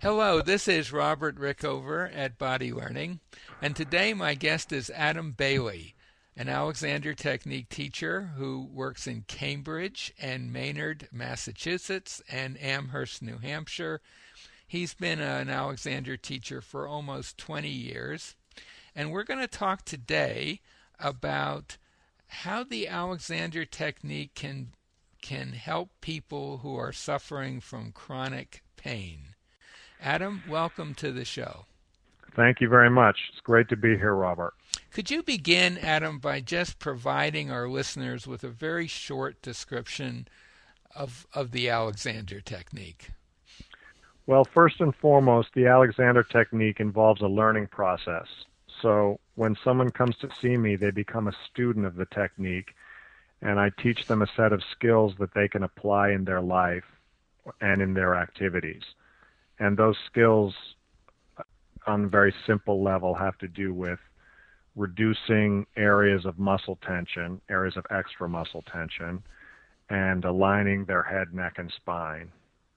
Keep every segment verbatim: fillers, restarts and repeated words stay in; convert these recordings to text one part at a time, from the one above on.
Hello, this is Robert Rickover at Body Learning, and today my guest is Adam Bailey, an Alexander Technique teacher who works in Cambridge and Maynard, Massachusetts, and Amherst, New Hampshire. He's been an Alexander teacher for almost twenty years, and we're going to talk today about how the Alexander Technique can can help people who are suffering from chronic pain. Adam, welcome to the show. Thank you very much. It's great to be here, Robert. Could you begin, Adam, by just providing our listeners with a very short description of, of the Alexander Technique? Well, first and foremost, the Alexander Technique involves a learning process. So when someone comes to see me, they become a student of the technique, and I teach them a set of skills that they can apply in their life and in their activities. And those skills, on a very simple level, have to do with reducing areas of muscle tension, areas of extra muscle tension, and aligning their head, neck, and spine.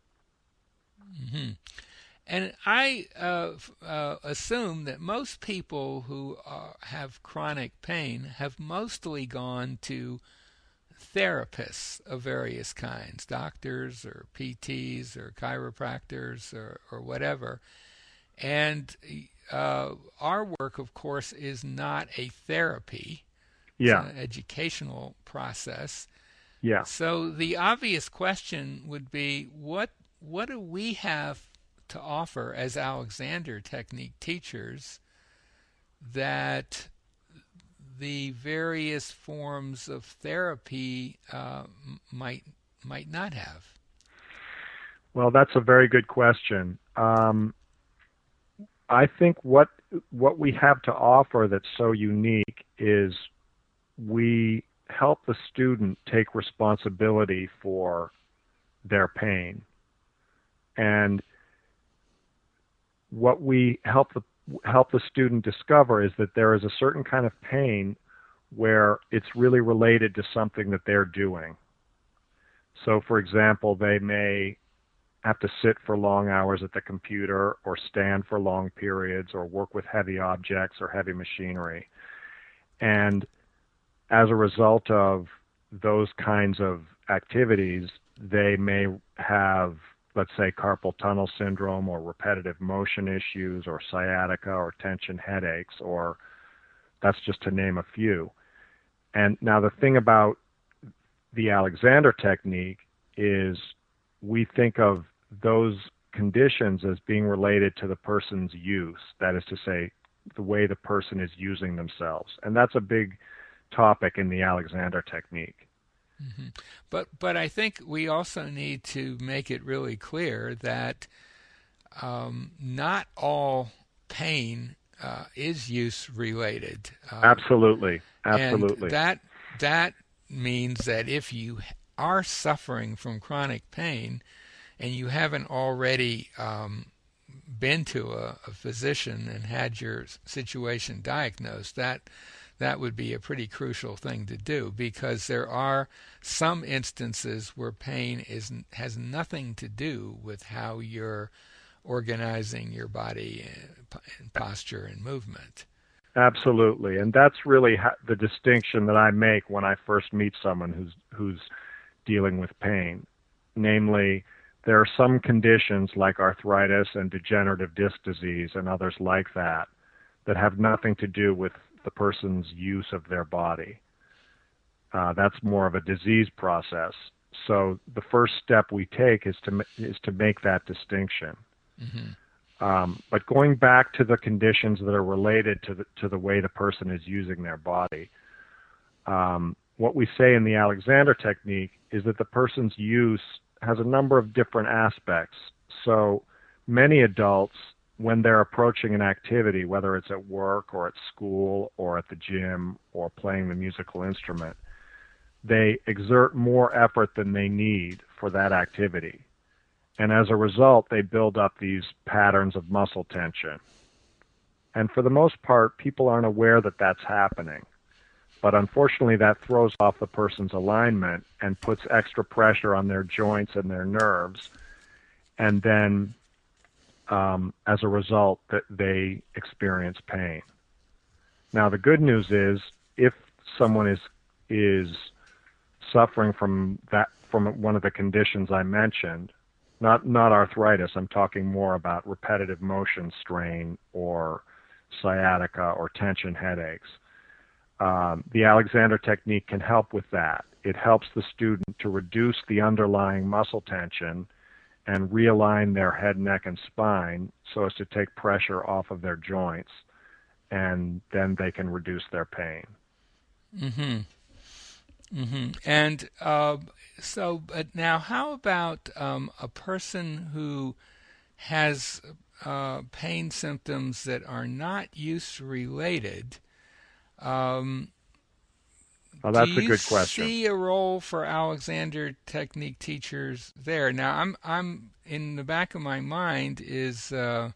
Mm-hmm. And I uh, uh, assume that most people who uh, have chronic pain have mostly gone to therapists of various kinds, doctors or P Ts or chiropractors or, or whatever. And uh, our work, of course, is not a therapy. Yeah. It's an educational process. Yeah. So the obvious question would be, what what do we have to offer as Alexander Technique teachers that the various forms of therapy uh, might might not have? Well, that's a very good question. Um, I think what what we have to offer that's so unique is we help the student take responsibility for their pain, and what we help the help the student discover is that there is a certain kind of pain where it's really related to something that they're doing. So, for example, they may have to sit for long hours at the computer or stand for long periods or work with heavy objects or heavy machinery. And as a result of those kinds of activities, they may have, let's say, carpal tunnel syndrome or repetitive motion issues or sciatica or tension headaches, or that's just to name a few. And now the thing about the Alexander Technique is we think of those conditions as being related to the person's use, that is to say, the way the person is using themselves. And that's a big topic in the Alexander Technique. Mm-hmm. But but I think we also need to make it really clear that um, not all pain uh, is use related. Um, absolutely, absolutely. And that that means that if you are suffering from chronic pain and you haven't already um, been to a, a physician and had your situation diagnosed, that that would be a pretty crucial thing to do, because there are some instances where pain is has nothing to do with how you're organizing your body and posture and movement. Absolutely, and that's really ha- the distinction that I make when I first meet someone who's who's dealing with pain. Namely, there are some conditions like arthritis and degenerative disc disease and others like that that have nothing to do with the person's use of their body. Uh, that's more of a disease process. So the first step we take is to is to make that distinction. Mm-hmm. Um, but going back to the conditions that are related to the to the way the person is using their body, um, what we say in the Alexander Technique is that the person's use has a number of different aspects. So many adults, when they're approaching an activity, whether it's at work or at school or at the gym or playing the musical instrument, they exert more effort than they need for that activity. And as a result, they build up these patterns of muscle tension. And for the most part, people aren't aware that that's happening. But unfortunately, that throws off the person's alignment and puts extra pressure on their joints and their nerves. And then um, as a result that they experience pain. Now, the good news is if someone is is suffering from that from one of the conditions I mentioned, not not arthritis, I'm talking more about repetitive motion strain or sciatica or tension headaches. Um, the Alexander technique can help with that. It helps the student to reduce the underlying muscle tension and realign their head, neck, and spine so as to take pressure off of their joints, and then they can reduce their pain. Mm-hmm. Mm-hmm. And uh, so uh, now how about um, a person who has uh, pain symptoms that are not use-related? Um, Well, do that's a you good question. see a role for Alexander technique teachers there? Now, I'm I'm in the back of my mind is uh,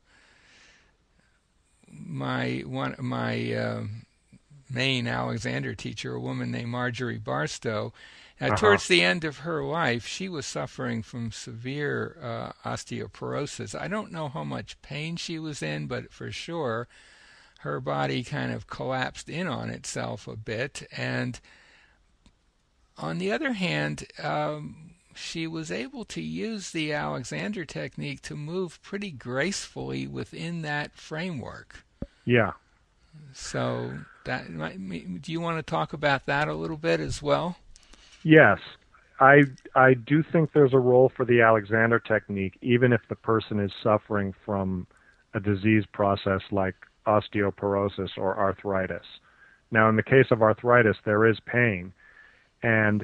my one my uh, main Alexander teacher, a woman named Marjorie Barstow. Now, Uh-huh. towards the end of her life, she was suffering from severe uh, osteoporosis. I don't know how much pain she was in, but for sure, her body kind of collapsed in on itself a bit. And on the other hand, um, she was able to use the Alexander technique to move pretty gracefully within that framework. Yeah. So, that do you want to talk about that a little bit as well? Yes. I I do think there's a role for the Alexander technique, even if the person is suffering from a disease process like osteoporosis or arthritis. Now, in the case of arthritis, there is pain, and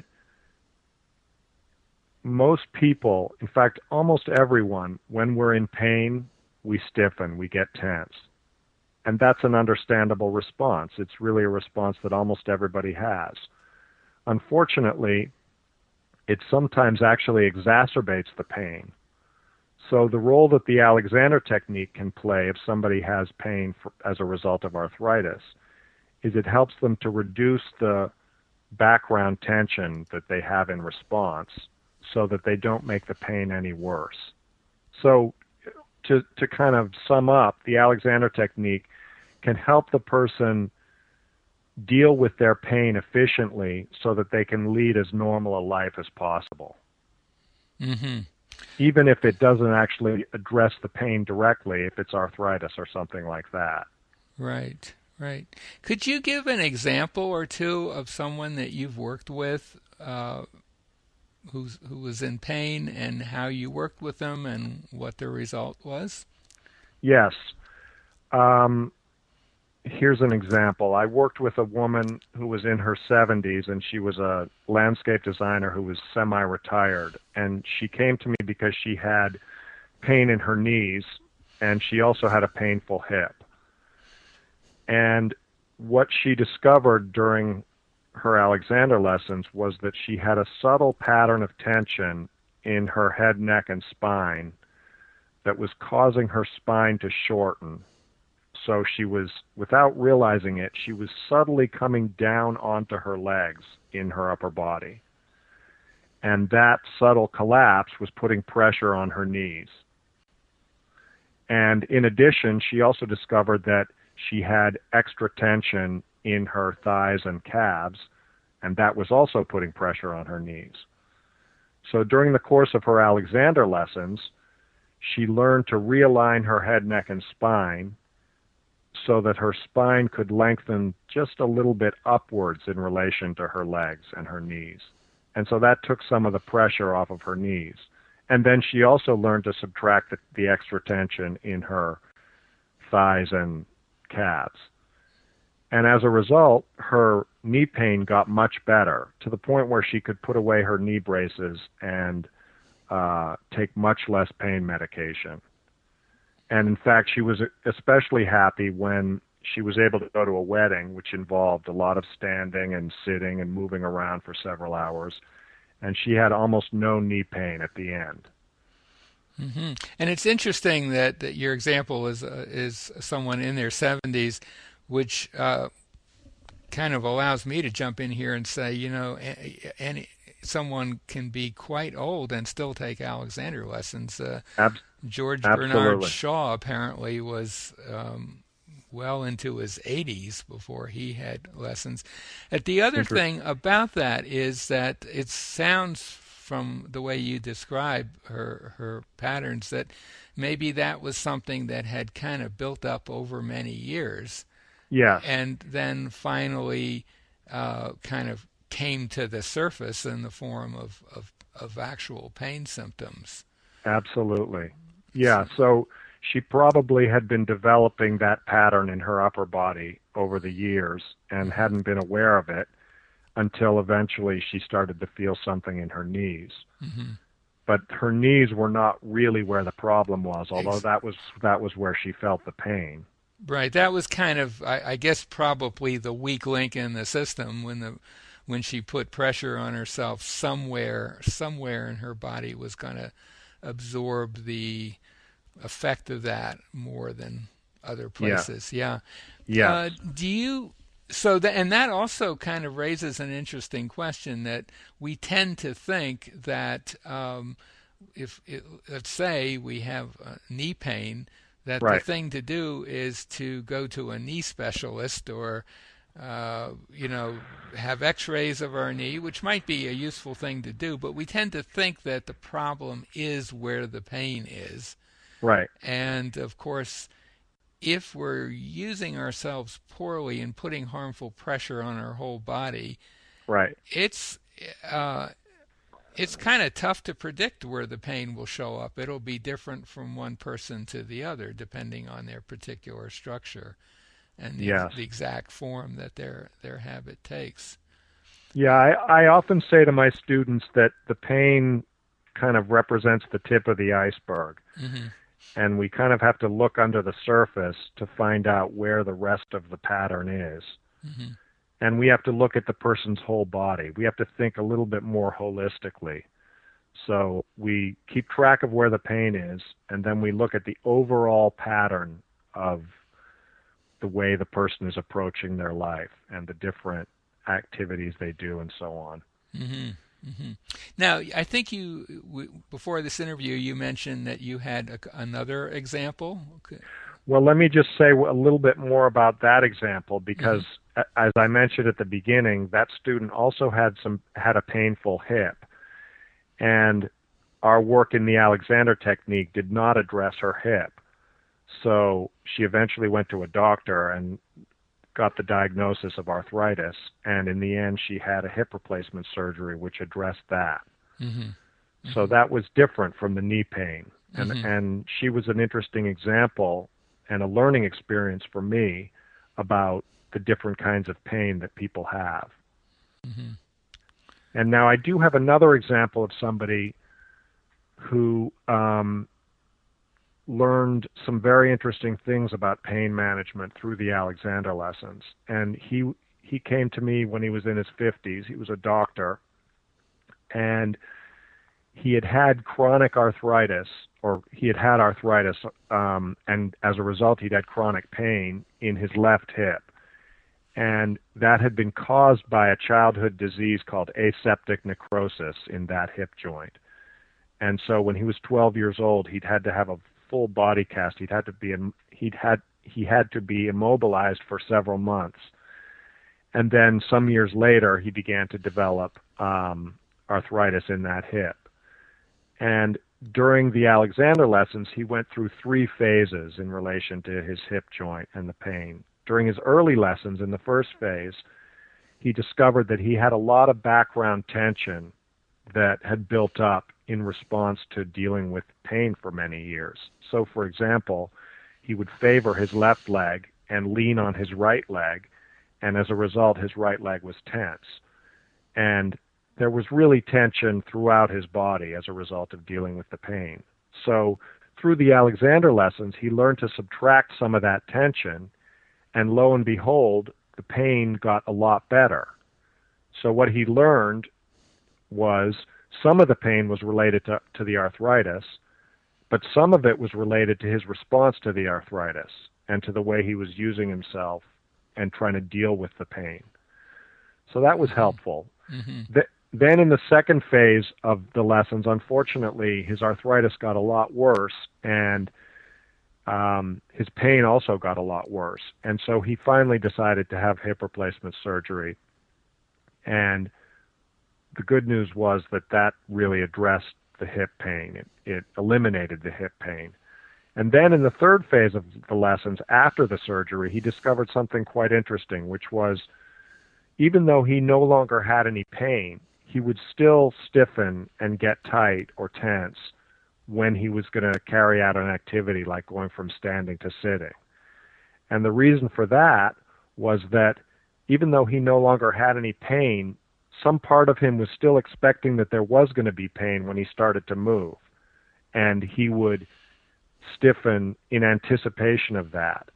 most people, in fact, almost everyone, when we're in pain, we stiffen, we get tense. And that's an understandable response. It's really a response that almost everybody has. Unfortunately, it sometimes actually exacerbates the pain. So the role that the Alexander technique can play if somebody has pain for, as a result of arthritis is it helps them to reduce the background tension that they have in response so that they don't make the pain any worse. So to, to kind of sum up, the Alexander technique can help the person deal with their pain efficiently so that they can lead as normal a life as possible. Mm-hmm. Even if it doesn't actually address the pain directly, if it's arthritis or something like that. Right, right. Could you give an example or two of someone that you've worked with uh, who's, who was in pain and how you worked with them and what the result was? Yes. Um, here's an example. I worked with a woman who was in her seventies, and she was a landscape designer who was semi-retired. And she came to me because she had pain in her knees, and she also had a painful hip. And what she discovered during her Alexander lessons was that she had a subtle pattern of tension in her head, neck, and spine that was causing her spine to shorten. So she was, without realizing it, she was subtly coming down onto her legs in her upper body. And that subtle collapse was putting pressure on her knees. And in addition, she also discovered that she had extra tension in her thighs and calves, and that was also putting pressure on her knees. So during the course of her Alexander lessons, she learned to realign her head, neck, and spine so that her spine could lengthen just a little bit upwards in relation to her legs and her knees. And so that took some of the pressure off of her knees. And then she also learned to subtract the, the extra tension in her thighs and calves. And as a result, her knee pain got much better, to the point where she could put away her knee braces and uh, take much less pain medication. And in fact, she was especially happy when she was able to go to a wedding, which involved a lot of standing and sitting and moving around for several hours. And she had almost no knee pain at the end. Mm-hmm. And it's interesting that, that your example is uh, is someone in their seventies, which uh, kind of allows me to jump in here and say, you know, any someone can be quite old and still take Alexander lessons. Uh, Ab- George Bernard absolutely. Shaw apparently was um, well into his eighties before he had lessons. And the other thing about that is that it sounds from the way you describe her her patterns that maybe that was something that had kind of built up over many years. Yes. And then finally uh, kind of came to the surface in the form of, of, of actual pain symptoms. Absolutely. Yeah, so she probably had been developing that pattern in her upper body over the years and hadn't been aware of it until eventually she started to feel something in her knees. Mm-hmm. But her knees were not really where the problem was, although that was that was where she felt the pain. Right. That was kind of, I, I guess, probably the weak link in the system when the when she put pressure on herself. Somewhere, somewhere in her body was going to absorb the effect of that more than other places. Yeah. Yeah. Uh, do you? So that, and that also kind of raises an interesting question that we tend to think that um, if it, let's say we have uh, knee pain, that Right. the thing to do is to go to a knee specialist or uh, you know have X-rays of our knee, which might be a useful thing to do, but we tend to think that the problem is where the pain is. Right. And of course, if we're using ourselves poorly and putting harmful pressure on our whole body, right. it's uh, it's kind of tough to predict where the pain will show up. It'll be different from one person to the other, depending on their particular structure and the, yes. the exact form that their their habit takes. Yeah, I, I often say to my students that the pain kind of represents the tip of the iceberg. Mm-hmm. And we kind of have to look under the surface to find out where the rest of the pattern is. Mm-hmm. And we have to look at the person's whole body. We have to think a little bit more holistically. So we keep track of where the pain is, and then we look at the overall pattern of the way the person is approaching their life and the different activities they do and so on. Mm-hmm. Mm-hmm. Now, I think you, w- before this interview, you mentioned that you had a, another example. Okay. Well, let me just say a little bit more about that example because, mm-hmm. as I mentioned at the beginning, that student also had some had a painful hip, and our work in the Alexander technique did not address her hip. So she eventually went to a doctor and got the diagnosis of arthritis, and in the end she had a hip replacement surgery which addressed that. Mm-hmm. Mm-hmm. So that was different from the knee pain. And mm-hmm. and she was an interesting example and a learning experience for me about the different kinds of pain that people have. Mm-hmm. And now I do have another example of somebody who um, learned some very interesting things about pain management through the Alexander lessons. And he he came to me when he was in his fifties. He was a doctor, and he had had chronic arthritis, or he had had arthritis, um, and as a result he'd had chronic pain in his left hip. And that had been caused by a childhood disease called aseptic necrosis in that hip joint. And so when he was twelve years old, he'd had to have a full body cast. He'd had to be he'd had he had to be immobilized for several months, and then some years later he began to develop um, arthritis in that hip. And during the Alexander lessons, he went through three phases in relation to his hip joint and the pain. During his early lessons, in the first phase, he discovered that he had a lot of background tension that had built up in response to dealing with pain for many years. So, for example, he would favor his left leg and lean on his right leg, and as a result, his right leg was tense. And there was really tension throughout his body as a result of dealing with the pain. So, through the Alexander lessons, he learned to subtract some of that tension, and lo and behold, the pain got a lot better. So what he learned was some of the pain was related to, to the arthritis, but some of it was related to his response to the arthritis and to the way he was using himself and trying to deal with the pain. So that was helpful. Mm-hmm. The, then in the second phase of the lessons, unfortunately, his arthritis got a lot worse, and um, his pain also got a lot worse. And so he finally decided to have hip replacement surgery. And the good news was that that really addressed the hip pain. It, it eliminated the hip pain. And then in the third phase of the lessons, after the surgery, he discovered something quite interesting, which was even though he no longer had any pain, he would still stiffen and get tight or tense when he was going to carry out an activity like going from standing to sitting. And the reason for that was that even though he no longer had any pain, some part of him was still expecting that there was going to be pain when he started to move. And he would stiffen in anticipation of that.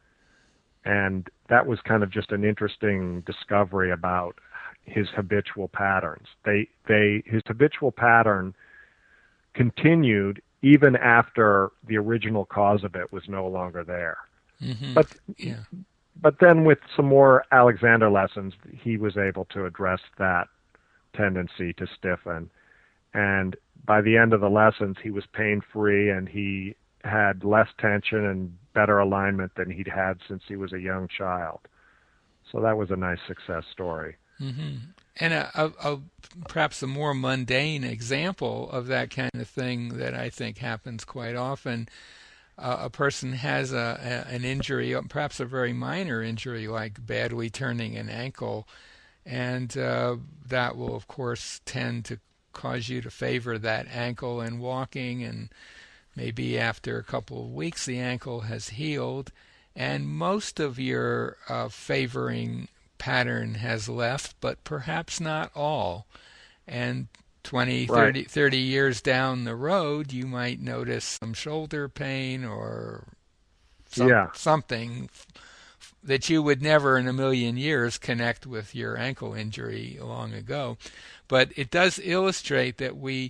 And that was kind of just an interesting discovery about his habitual patterns. They, they, his habitual pattern continued even after the original cause of it was no longer there. Mm-hmm. But, yeah. but then with some more Alexander lessons, he was able to address that tendency to stiffen. And by the end of the lessons, he was pain-free, and he had less tension and better alignment than he'd had since he was a young child. So that was a nice success story. Mm-hmm. And a, a, a, perhaps a more mundane example of that kind of thing that I think happens quite often, uh, a person has a, a, an injury, perhaps a very minor injury like badly turning an ankle, and uh, that will, of course, tend to cause you to favor that ankle in walking, and maybe after a couple of weeks the ankle has healed, and most of your uh, favoring pattern has left, but perhaps not all. And twenty, right. thirty, thirty years down the road, you might notice some shoulder pain or some, yeah. something that you would never in a million years connect with your ankle injury long ago. But it does illustrate that we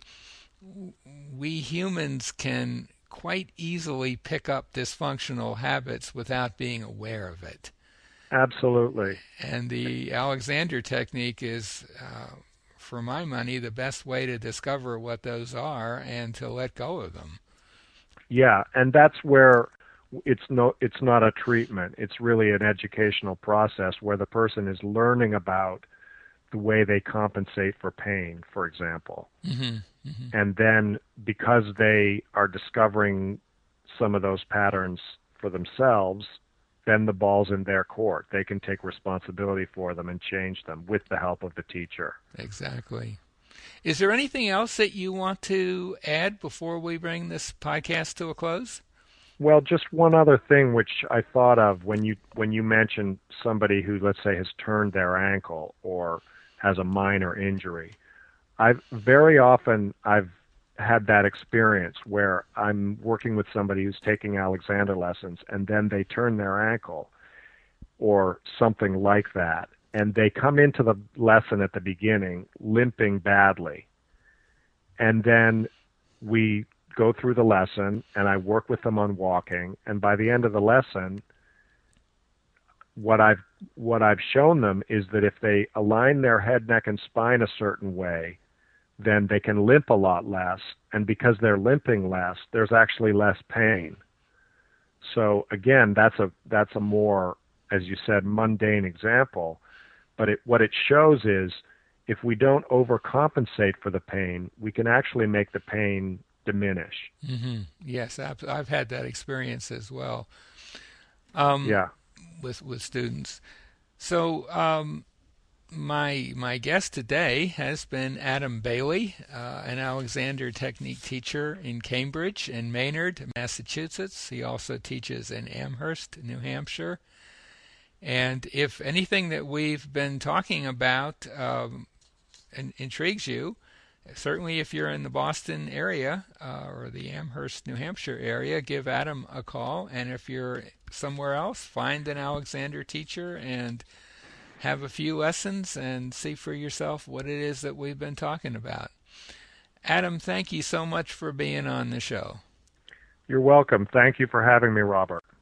we humans can quite easily pick up dysfunctional habits without being aware of it. Absolutely. And the Alexander technique is, uh, for my money, the best way to discover what those are and to let go of them. Yeah, and that's where it's no, it's not a treatment. It's really an educational process where the person is learning about the way they compensate for pain, for example. Mm-hmm. Mm-hmm. And then because they are discovering some of those patterns for themselves, then the ball's in their court. They can take responsibility for them and change them with the help of the teacher. Exactly. Is there anything else that you want to add before we bring this podcast to a close? Well, just one other thing which I thought of when you when you mentioned somebody who, let's say, has turned their ankle or has a minor injury. I've very often I've had that experience where I'm working with somebody who's taking Alexander lessons, and then they turn their ankle or something like that, and they come into the lesson at the beginning limping badly. And then we go through the lesson, and I work with them on walking, and by the end of the lesson, what I've what I've shown them is that if they align their head, neck, and spine a certain way, then they can limp a lot less, and because they're limping less, there's actually less pain. So again, that's a that's a more, as you said, mundane example, but it, what it shows is if we don't overcompensate for the pain, we can actually make the pain diminish. Mm-hmm. Yes, I've, I've had that experience as well. Um, yeah. With with students. So. Um, My my guest today has been Adam Bailey, uh, an Alexander Technique teacher in Cambridge and Maynard, Massachusetts. He also teaches in Amherst, New Hampshire. And if anything that we've been talking about um, in, intrigues you, certainly if you're in the Boston area uh, or the Amherst, New Hampshire area, give Adam a call. And if you're somewhere else, find an Alexander teacher and have a few lessons and see for yourself what it is that we've been talking about. Adam, thank you so much for being on the show. You're welcome. Thank you for having me, Robert.